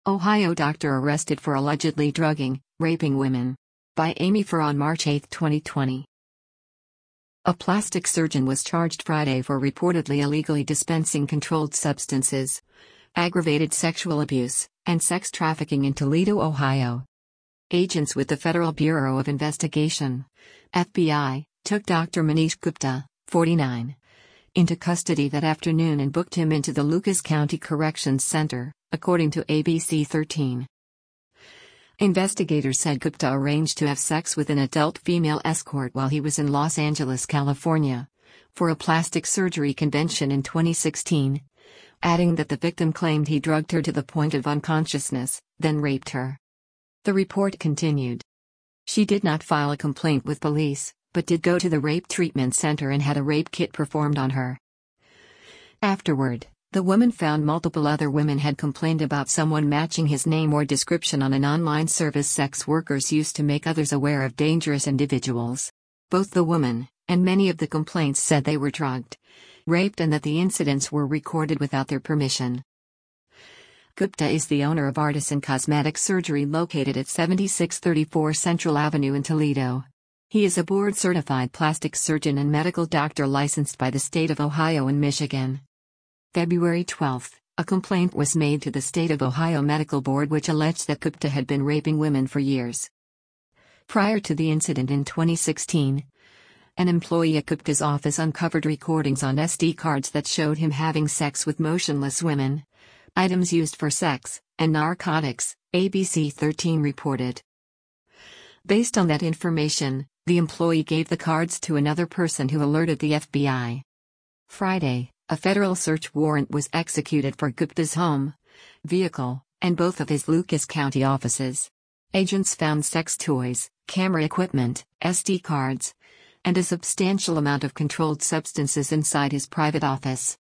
Ohio doctor arrested for allegedly drugging, raping women. By Amy Farr on March 8, 2020. A plastic surgeon was charged Friday for reportedly illegally dispensing controlled substances, aggravated sexual abuse, and sex trafficking in Toledo, Ohio. Agents with the Federal Bureau of Investigation, FBI, took Dr. Manish Gupta, 49, into custody that afternoon and booked him into the Lucas County Corrections Center, according to ABC 13. Investigators said Gupta arranged to have sex with an adult female escort while he was in Los Angeles, California, for a plastic surgery convention in 2016, adding that the victim claimed he drugged her to the point of unconsciousness, then raped her. The report continued. She did not file a complaint with police, but did go to the rape treatment center and had a rape kit performed on her. Afterward, the woman found multiple other women had complained about someone matching his name or description on an online service sex workers use to make others aware of dangerous individuals. Both the woman and many of the complaints said they were drugged, raped, and that the incidents were recorded without their permission. Gupta is the owner of Artisan Cosmetic Surgery located at 7634 Central Avenue in Toledo. He is a board-certified plastic surgeon and medical doctor licensed by the state of Ohio and Michigan. February 12, a complaint was made to the State of Ohio Medical Board which alleged that Gupta had been raping women for years. Prior to the incident in 2016, an employee at Gupta's office uncovered recordings on SD cards that showed him having sex with motionless women, items used for sex, and narcotics, ABC 13 reported. Based on that information, the employee gave the cards to another person who alerted the FBI. Friday, a federal search warrant was executed for Gupta's home, vehicle, and both of his Lucas County offices. Agents found sex toys, camera equipment, SD cards, and a substantial amount of controlled substances inside his private office.